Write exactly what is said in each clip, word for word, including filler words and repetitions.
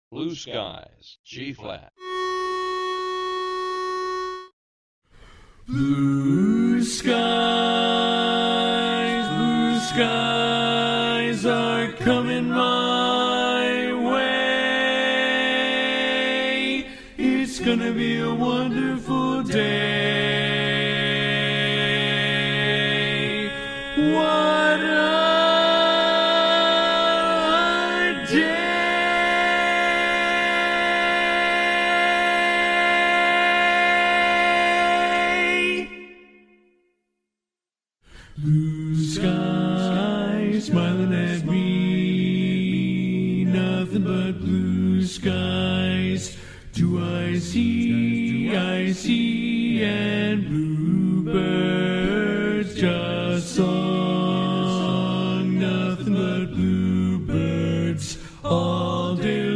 Blue skies, G flat. Blue skies, blue skies are coming my way. It's gonna be a wonderful day. What a day! Blue skies smiling at me, nothing but blue skies. Do I see, I see, and bluebirds just song, nothing but bluebirds all day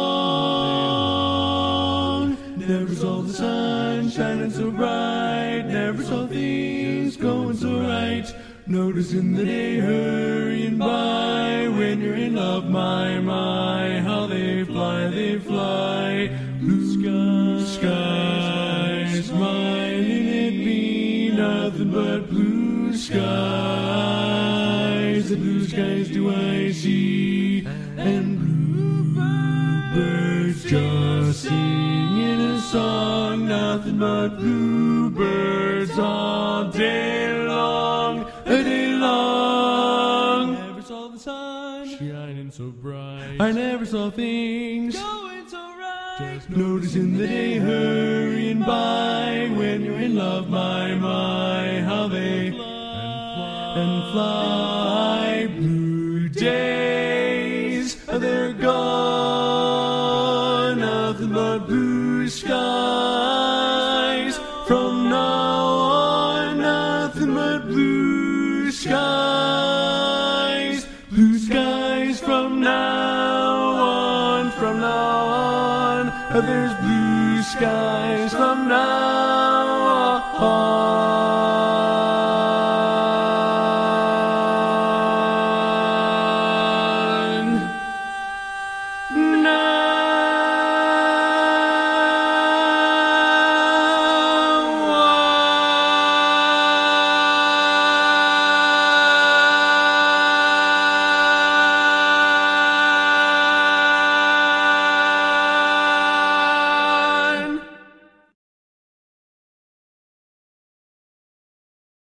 long. Never saw the sun shining so bright, never saw things going so right. Noticing the day hurrying by, when you're in love, my, my, how they fly, they fly. Blue skies smiling at me, nothing but blue skies. The blue skies do I see, and bluebirds just singing a song, nothing but bluebirds all day long, a day long. I never saw the sun shining so bright, I never saw things going so right. Just noticing the day hurrying by, when you're in love, my, my, how they fly and fly. Blue days, they're gone, nothing but blue skies. From now on, nothing but blue skies. Blue skies from now on, from now on, there's blue skies.